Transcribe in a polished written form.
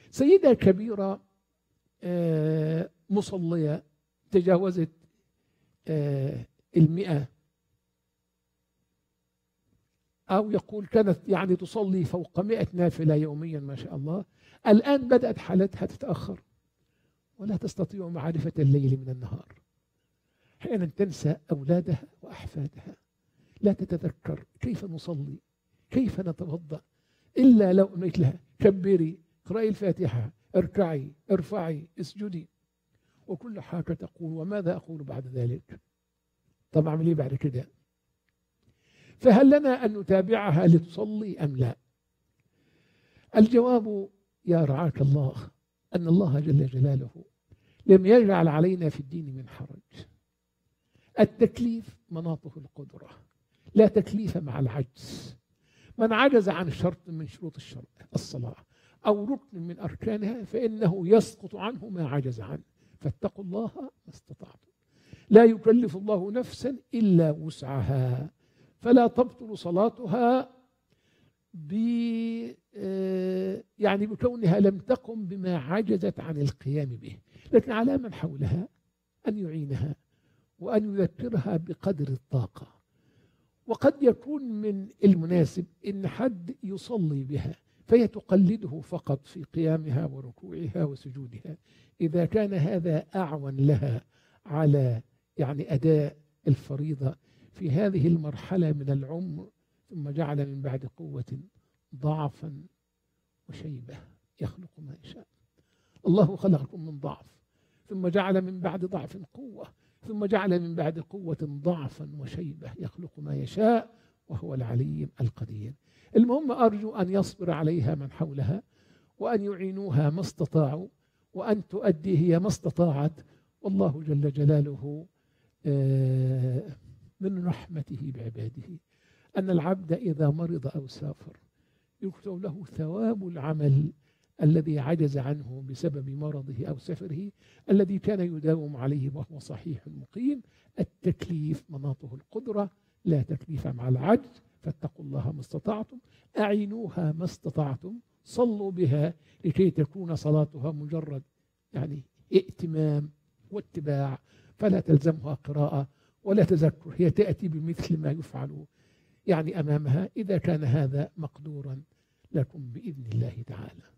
سيدة كبيرة مصلية تجاوزت 100، أو يقول كانت يعني تصلي فوق 100 نافلة يوميا ما شاء الله، الآن بدأت حالتها تتأخر ولا تستطيع معرفة الليل من النهار، أحيانا تنسى أولادها وأحفادها، لا تتذكر كيف نصلي، كيف نتوضأ، إلا لو قلت لها كبري، اقرأي الفاتحة، اركعي، ارفعي، اسجدي، وكل حاجة تقول وماذا أقول بعد ذلك؟ طب أعمل إيه بعد كده؟ فهل لنا أن نتابعها لتصلي أم لا؟ الجواب يا رعاك الله أن الله جل جلاله لم يجعل علينا في الدين من حرج. التكليف مناطه القدرة، لا تكليف مع العجز. من عجز عن شرط من شروط الصلاة أو ركن من أركانها فإنه يسقط عنه ما عجز عنه، فاتقوا الله ما استطعتم. لا يكلف الله نفسا إلا وسعها، فلا تبطل صلاتها يعني بكونها لم تقم بما عجزت عن القيام به، لكن على من حولها أن يعينها وأن يذكرها بقدر الطاقة. وقد يكون من المناسب إن حد يصلي بها فهي تقلده فقط في قيامها وركوعها وسجودها، إذا كان هذا أعون لها على يعني أداء الفريضة في هذه المرحلة من العمر. ثم جعل من بعد قوة ضعفا وشيبة يخلق ما يشاء. الله خلقكم من ضعف ثم جعل من بعد ضعف قوة ثم جعل من بعد قوة ضعفا وشيبة يخلق ما يشاء وهو العليم القدير. المهم أرجو أن يصبر عليها من حولها وأن يعينوها ما استطاعوا وأن تؤدي هي ما استطاعت. والله جل جلاله من رحمته بعباده أن العبد إذا مرض أو سافر يكتب له ثواب العمل الذي عجز عنه بسبب مرضه أو سفره الذي كان يداوم عليه وهو صحيح مقيم. التكليف مناطه القدرة، لا تكليف مع العجز، فاتقوا الله ما استطعتم، أعينوها ما استطعتم، صلوا بها لكي تكون صلاتها مجرد يعني ائتمام واتباع، فلا تلزمها قراءة ولا تذكر، هي تأتي بمثل ما يفعل يعني أمامها إذا كان هذا مقدورا لكم بإذن الله تعالى.